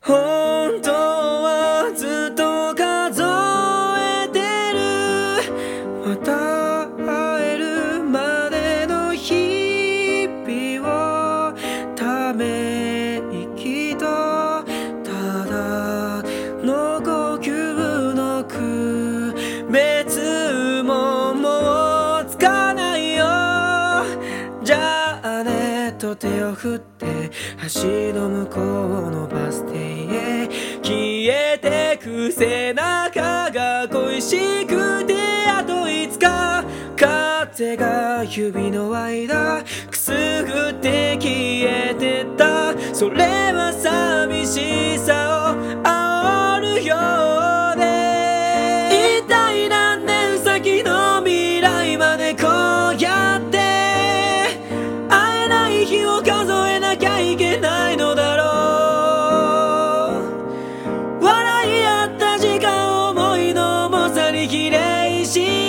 本当はずっと数えてる、また会えるまでの日々をため息とただの呼吸の区別ももうつかないよ。じゃあねと手を振って橋の向こうのバス停へ消えてく背中が恋しくてあと5日、風が指の間くすぐって消えてった。それは寂しさを煽るようで、一体何年先の未来までこうやって会えない日を数えなきゃいけないのだろう。笑い合った時間思いの重さに比例し